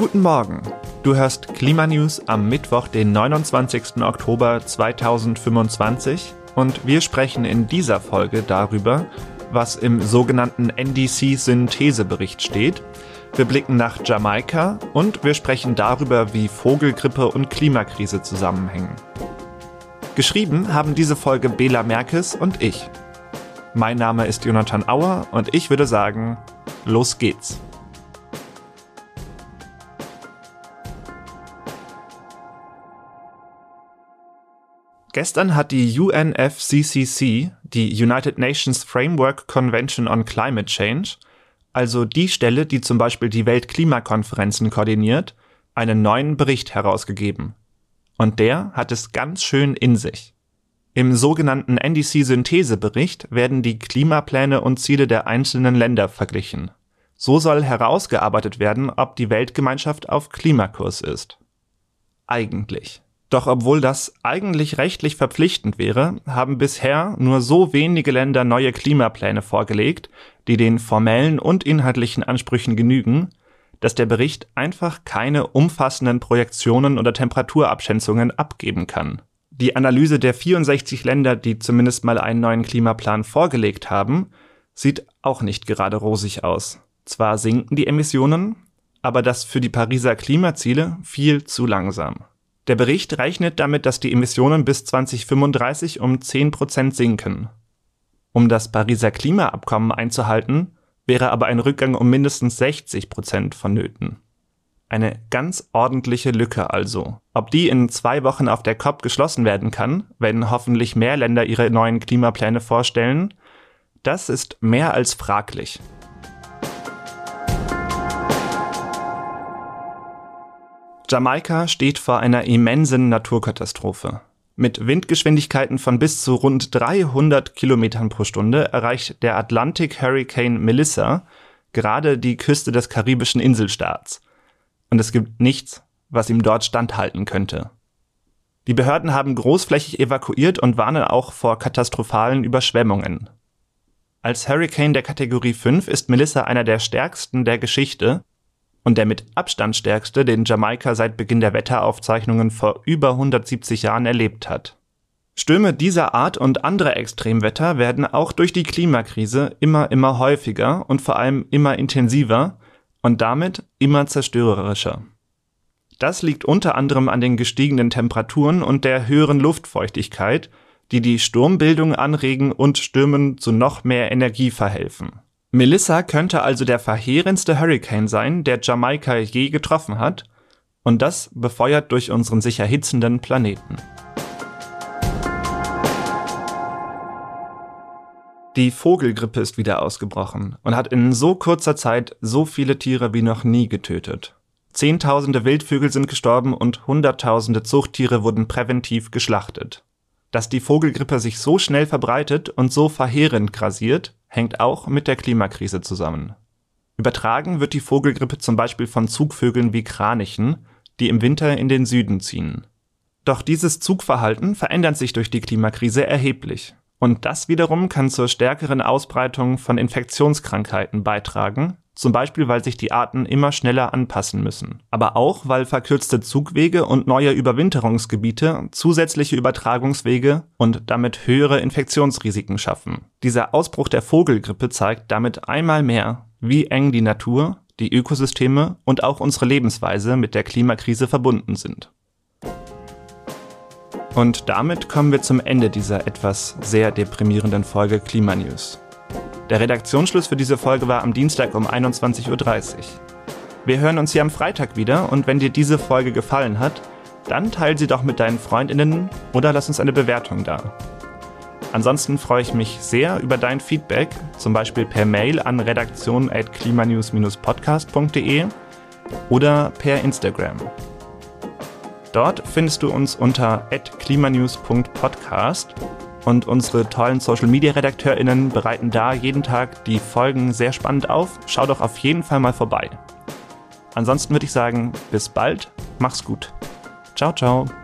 Guten Morgen. Du hörst Klimanews am Mittwoch, den 29. Oktober 2025 und wir sprechen in dieser Folge darüber, was im sogenannten NDC-Synthesebericht steht. Wir blicken nach Jamaika und wir sprechen darüber, wie Vogelgrippe und Klimakrise zusammenhängen. Geschrieben haben diese Folge Bela Merkes und ich. Mein Name ist Jonathan Auer und ich würde sagen, los geht's. Gestern hat die UNFCCC, die United Nations Framework Convention on Climate Change, also die Stelle, die zum Beispiel die Weltklimakonferenzen koordiniert, einen neuen Bericht herausgegeben. Und der hat es ganz schön in sich. Im sogenannten NDC-Synthesebericht werden die Klimapläne und Ziele der einzelnen Länder verglichen. So soll herausgearbeitet werden, ob die Weltgemeinschaft auf Klimakurs ist. Eigentlich. Doch obwohl das eigentlich rechtlich verpflichtend wäre, haben bisher nur so wenige Länder neue Klimapläne vorgelegt, die den formellen und inhaltlichen Ansprüchen genügen, dass der Bericht einfach keine umfassenden Projektionen oder Temperaturabschätzungen abgeben kann. Die Analyse der 64 Länder, die zumindest mal einen neuen Klimaplan vorgelegt haben, sieht auch nicht gerade rosig aus. Zwar sinken die Emissionen, aber das für die Pariser Klimaziele viel zu langsam. Der Bericht rechnet damit, dass die Emissionen bis 2035 um 10% sinken. Um das Pariser Klimaabkommen einzuhalten, wäre aber ein Rückgang um mindestens 60% vonnöten. Eine ganz ordentliche Lücke also. Ob die in 2 Wochen auf der COP geschlossen werden kann, wenn hoffentlich mehr Länder ihre neuen Klimapläne vorstellen, das ist mehr als fraglich. Jamaika steht vor einer immensen Naturkatastrophe. Mit Windgeschwindigkeiten von bis zu rund 300 Kilometern pro Stunde erreicht der Atlantic Hurricane Melissa gerade die Küste des karibischen Inselstaats. Und es gibt nichts, was ihm dort standhalten könnte. Die Behörden haben großflächig evakuiert und warnen auch vor katastrophalen Überschwemmungen. Als Hurricane der Kategorie 5 ist Melissa einer der stärksten der Geschichte und der mit Abstand stärkste, den Jamaika seit Beginn der Wetteraufzeichnungen vor über 170 Jahren erlebt hat. Stürme dieser Art und andere Extremwetter werden auch durch die Klimakrise immer häufiger und vor allem immer intensiver und damit immer zerstörerischer. Das liegt unter anderem an den gestiegenen Temperaturen und der höheren Luftfeuchtigkeit, die die Sturmbildung anregen und Stürmen zu noch mehr Energie verhelfen. Melissa könnte also der verheerendste Hurrikan sein, der Jamaika je getroffen hat, und das befeuert durch unseren sich erhitzenden Planeten. Die Vogelgrippe ist wieder ausgebrochen und hat in so kurzer Zeit so viele Tiere wie noch nie getötet. Zehntausende Wildvögel sind gestorben und Hunderttausende Zuchttiere wurden präventiv geschlachtet. Dass die Vogelgrippe sich so schnell verbreitet und so verheerend grassiert, hängt auch mit der Klimakrise zusammen. Übertragen wird die Vogelgrippe zum Beispiel von Zugvögeln wie Kranichen, die im Winter in den Süden ziehen. Doch dieses Zugverhalten verändert sich durch die Klimakrise erheblich. Und das wiederum kann zur stärkeren Ausbreitung von Infektionskrankheiten beitragen, zum Beispiel weil sich die Arten immer schneller anpassen müssen. Aber auch, weil verkürzte Zugwege und neue Überwinterungsgebiete zusätzliche Übertragungswege und damit höhere Infektionsrisiken schaffen. Dieser Ausbruch der Vogelgrippe zeigt damit einmal mehr, wie eng die Natur, die Ökosysteme und auch unsere Lebensweise mit der Klimakrise verbunden sind. Und damit kommen wir zum Ende dieser etwas sehr deprimierenden Folge Klimanews. Der Redaktionsschluss für diese Folge war am Dienstag um 21:30 Uhr. Wir hören uns hier am Freitag wieder und wenn dir diese Folge gefallen hat, dann teile sie doch mit deinen FreundInnen oder lass uns eine Bewertung da. Ansonsten freue ich mich sehr über dein Feedback, zum Beispiel per Mail an redaktion@klimanews-podcast.de oder per Instagram. Dort findest du uns unter @klimanews.podcast und unsere tollen Social-Media-RedakteurInnen bereiten da jeden Tag die Folgen sehr spannend auf. Schau doch auf jeden Fall mal vorbei. Ansonsten würde ich sagen, bis bald, mach's gut. Ciao, ciao.